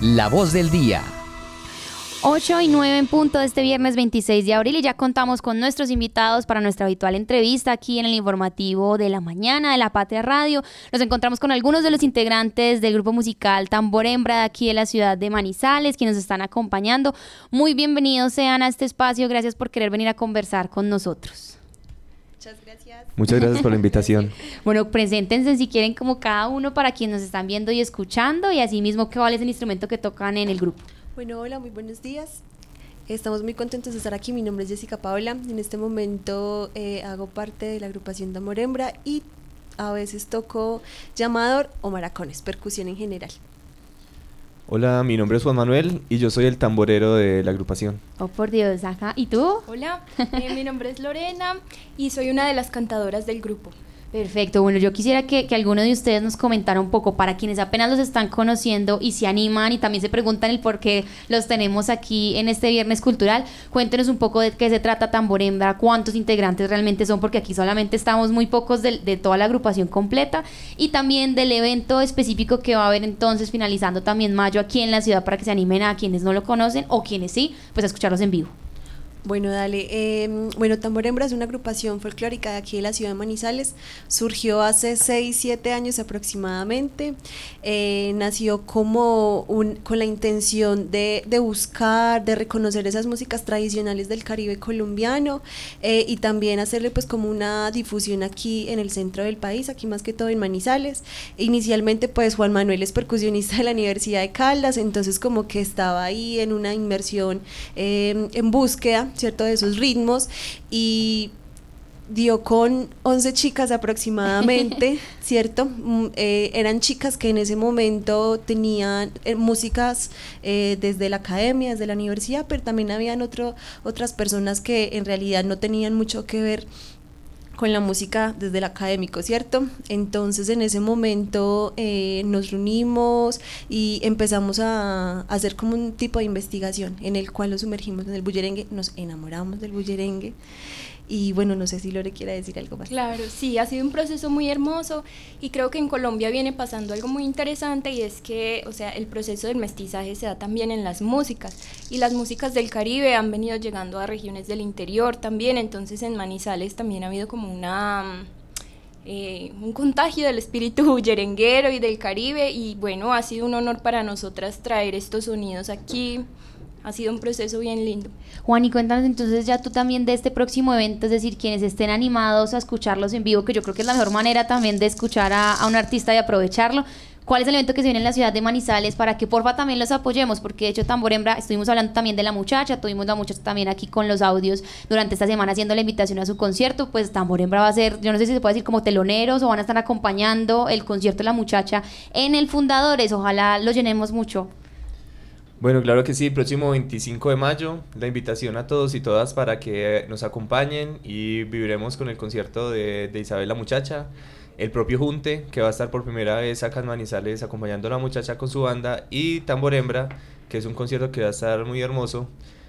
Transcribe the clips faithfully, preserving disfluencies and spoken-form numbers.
La Voz del Día. ocho y nueve en punto de este viernes veintiséis de abril y ya contamos con nuestros invitados para nuestra habitual entrevista aquí en el informativo de la mañana de La Patria Radio. Nos encontramos con algunos de los integrantes del grupo musical Tambor Hembra de aquí de la ciudad de Manizales, quienes nos están acompañando. Muy bienvenidos sean a este espacio, gracias por querer venir a conversar con nosotros. Muchas gracias. Muchas gracias por la invitación. Bueno, preséntense si quieren como cada uno para quienes nos están viendo y escuchando y asimismo cuál es el instrumento que tocan en el grupo. Bueno, hola, muy buenos días. Estamos muy contentos de estar aquí. Mi nombre es Jessica Paola. En este momento eh, hago parte de la agrupación Tambor Hembra y a veces toco llamador o maracones, percusión en general. Hola, mi nombre es Juan Manuel y yo soy el tamborero de la agrupación. Oh, por Dios, acá. ¿Y tú? Hola, eh, mi nombre es Lorena y soy una de las cantadoras del grupo. Perfecto, bueno, yo quisiera que, que alguno de ustedes nos comentara un poco para quienes apenas los están conociendo y se animan y también se preguntan el por qué los tenemos aquí en este Viernes Cultural. Cuéntenos un poco de qué se trata Tambor Hembra, cuántos integrantes realmente son, porque aquí solamente estamos muy pocos de, de toda la agrupación completa, y también del evento específico que va a haber entonces finalizando también mayo aquí en la ciudad para que se animen a quienes no lo conocen o quienes sí, pues a escucharlos en vivo. Bueno, dale. Eh, bueno, Tambor Hembra es una agrupación folclórica de aquí de la ciudad de Manizales. Surgió hace seis, siete años aproximadamente. Eh, nació como un, con la intención de, de buscar, de reconocer esas músicas tradicionales del Caribe colombiano eh, y también hacerle pues como una difusión aquí en el centro del país, aquí más que todo en Manizales. Inicialmente pues Juan Manuel es percusionista de la Universidad de Caldas, entonces como que estaba ahí en una inmersión eh, en búsqueda, ¿cierto?, de esos ritmos, y dio con once chicas aproximadamente, ¿cierto? Mm, eh, eran chicas que en ese momento tenían eh, músicas eh, desde la academia, desde la universidad, pero también habían otro, otras personas que en realidad no tenían mucho que ver con la música desde el académico, ¿cierto? Entonces en ese momento eh, nos reunimos y empezamos a, a hacer como un tipo de investigación en el cual nos sumergimos en el bullerengue, nos enamoramos del bullerengue. Y bueno, no sé si Lore quiera decir algo más. Claro, sí, ha sido un proceso muy hermoso y creo que en Colombia viene pasando algo muy interesante, y es que, o sea, el proceso del mestizaje se da también en las músicas, y las músicas del Caribe han venido llegando a regiones del interior también. Entonces en Manizales también ha habido como una... Eh, un contagio del espíritu bullerenguero y del Caribe, y bueno, ha sido un honor para nosotras traer estos sonidos aquí. Ha sido un proceso bien lindo. Juan, y cuéntanos entonces ya tú también de este próximo evento, es decir, quienes estén animados a escucharlos en vivo, que yo creo que es la mejor manera también de escuchar a, a un artista y aprovecharlo. ¿Cuál es el evento que se viene en la ciudad de Manizales para que porfa también los apoyemos? Porque de hecho Tambor Hembra, estuvimos hablando también de La Muchacha, tuvimos La Muchacha también aquí con los audios durante esta semana haciendo la invitación a su concierto. Pues Tambor Hembra va a ser, yo no sé si se puede decir como teloneros o van a estar acompañando el concierto de La Muchacha en el Fundadores. Ojalá lo llenemos mucho. Bueno, claro que sí, próximo veinticinco de mayo, la invitación a todos y todas para que nos acompañen y viviremos con el concierto de, de Isabel La Muchacha, el propio Junte, que va a estar por primera vez acá en Manizales acompañando a La Muchacha con su banda, y Tambor Hembra, que es un concierto que va a estar muy hermoso.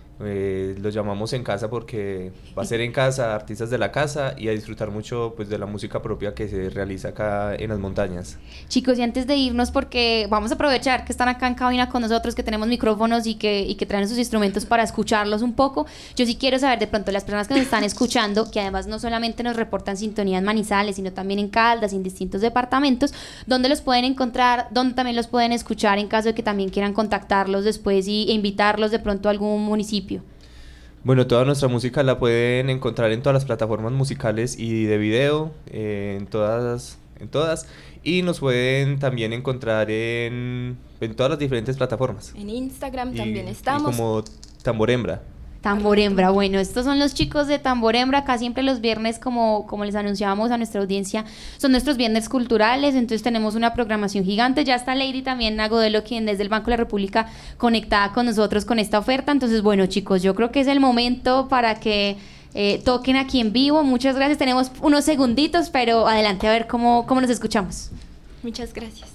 Eh, lo llamamos en casa porque va a ser en casa, artistas de la casa, y a disfrutar mucho pues de la música propia que se realiza acá en las montañas. Chicos, y antes de irnos, porque vamos a aprovechar que están acá en cabina con nosotros, que tenemos micrófonos y que, y que traen sus instrumentos para escucharlos un poco, yo sí quiero saber de pronto las personas que nos están escuchando, que además no solamente nos reportan sintonía en Manizales, sino también en Caldas y en distintos departamentos, ¿dónde los pueden encontrar? ¿Dónde también los pueden escuchar en caso de que también quieran contactarlos después y, e invitarlos de pronto a algún municipio? Bueno, toda nuestra música la pueden encontrar en todas las plataformas musicales y de video, eh, en todas, en todas, y nos pueden también encontrar en, en todas las diferentes plataformas. En Instagram y, también estamos. Y como Tambor Hembra. Tambor Hembra, bueno, estos son los chicos de Tambor Hembra, acá siempre los viernes, como, como les anunciábamos a nuestra audiencia, son nuestros viernes culturales, entonces tenemos una programación gigante. Ya está Lady también Agodelo, quien desde el Banco de la República conectada con nosotros con esta oferta. Entonces, bueno, chicos, yo creo que es el momento para que eh, toquen aquí en vivo. Muchas gracias, tenemos unos segunditos, pero adelante a ver cómo, cómo nos escuchamos. Muchas gracias.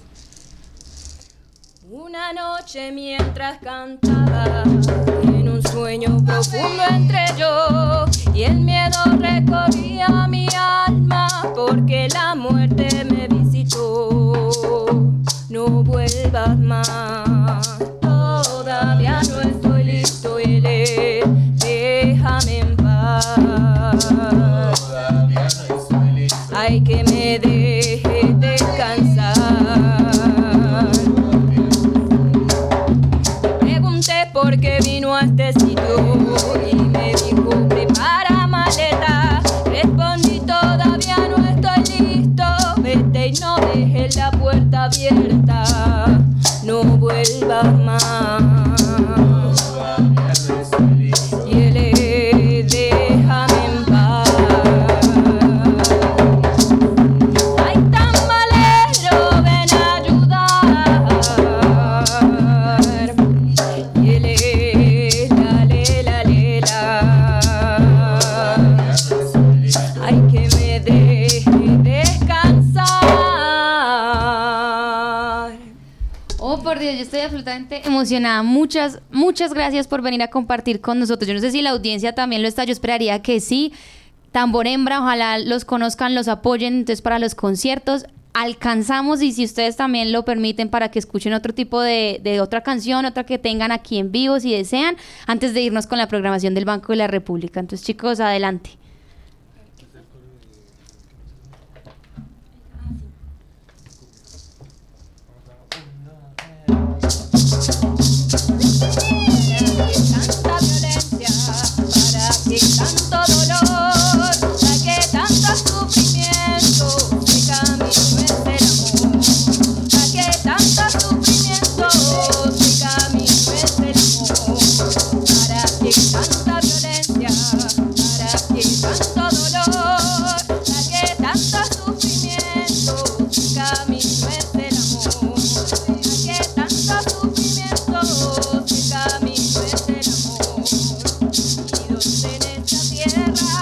Una noche mientras cantaba, en un sueño profundo entré yo, y el miedo recorría mi alma, porque la muerte me visitó. No vuelvas más. que vino a este sitio y me dijo prepara maleta. Respondí todavía no estoy listo, vete y no dejes la puerta abierta, no vuelvas más. Y él es, déjame en paz. Ay, tambalero, ven a ayudar. Y él es, la, le, la, le, la. Ay, que me deje descansar. Oh, por Dios, yo estoy absolutamente emocionada. Muchas, muchas gracias por venir a compartir con nosotros. Yo no sé si la audiencia también lo está, yo esperaría que sí. Tambor Hembra, ojalá los conozcan, los apoyen, entonces para los conciertos. Alcanzamos, y si ustedes también lo permiten, para que escuchen otro tipo de, de otra canción, otra que tengan aquí en vivo, si desean, antes de irnos con la programación del Banco de la República. Entonces, chicos, adelante. Tanta violencia, para qué tanto dolor, para qué tanto sufrimiento, qué camino es el amor, para qué tanto sufrimiento, qué camino es el amor, para qué tanta violencia, para qué tanto dolor, para qué tanto sufrimiento, qué camino es el amor, para qué tanto sufrimiento, qué camino es el amor. Unidos en esta tierra,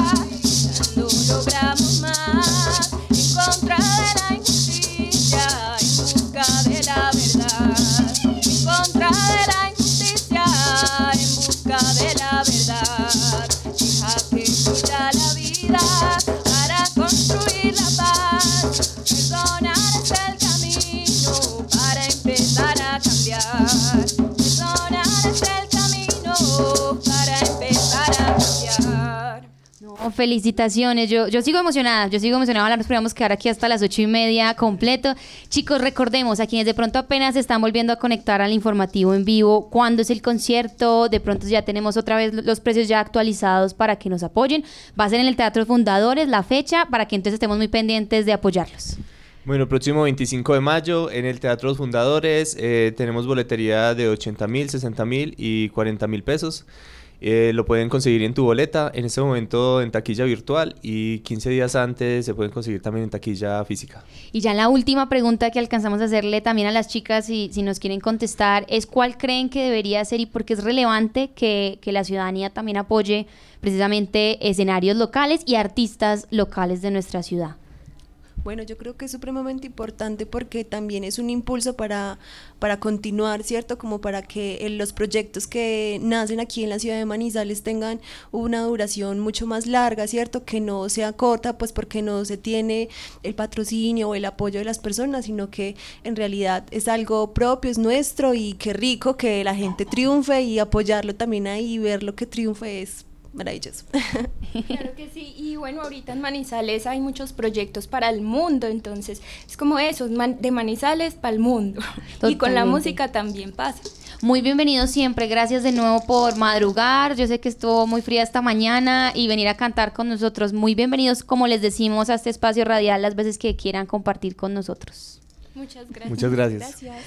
no logramos más, en contra de la injusticia, en busca de la verdad, en contra de la injusticia, en busca de la verdad. Deja que fluya la vida para construir la paz. Perdonar es el camino para empezar a cambiar. Perdonar es el camino para empezar a cambiar. No, felicitaciones, yo, yo sigo emocionada, yo sigo emocionada, ahora nos podríamos quedar aquí hasta las ocho y media completo. Chicos, recordemos a quienes de pronto apenas se están volviendo a conectar al informativo en vivo, cuándo es el concierto, de pronto ya tenemos otra vez los precios ya actualizados para que nos apoyen. Va a ser en el Teatro Fundadores la fecha, para que entonces estemos muy pendientes de apoyarlos. Bueno, el próximo veinticinco de mayo en el Teatro Los Fundadores eh, tenemos boletería de ochenta mil, sesenta mil y cuarenta mil pesos. Eh, lo pueden conseguir en tu boleta, en este momento en taquilla virtual, y quince días antes se pueden conseguir también en taquilla física. Y ya la última pregunta que alcanzamos a hacerle también a las chicas, si, si nos quieren contestar, es cuál creen que debería ser y por qué es relevante que, que la ciudadanía también apoye precisamente escenarios locales y artistas locales de nuestra ciudad. Bueno, yo creo que es supremamente importante porque también es un impulso para, para continuar, ¿cierto? Como para que eh, los proyectos que nacen aquí en la ciudad de Manizales tengan una duración mucho más larga, ¿cierto? Que no sea corta, pues porque no se tiene el patrocinio o el apoyo de las personas, sino que en realidad es algo propio, es nuestro, y qué rico que la gente triunfe, y apoyarlo también ahí, ver lo que triunfe es maravilloso. Claro que sí, y bueno, ahorita en Manizales hay muchos proyectos para el mundo, entonces es como eso, de Manizales para el mundo. Totalmente. Y con la música también pasa. Muy bienvenidos siempre, gracias de nuevo por madrugar, yo sé que estuvo muy fría esta mañana y venir a cantar con nosotros. Muy bienvenidos, como les decimos, a este espacio radial las veces que quieran compartir con nosotros. Muchas gracias. Muchas gracias. Gracias.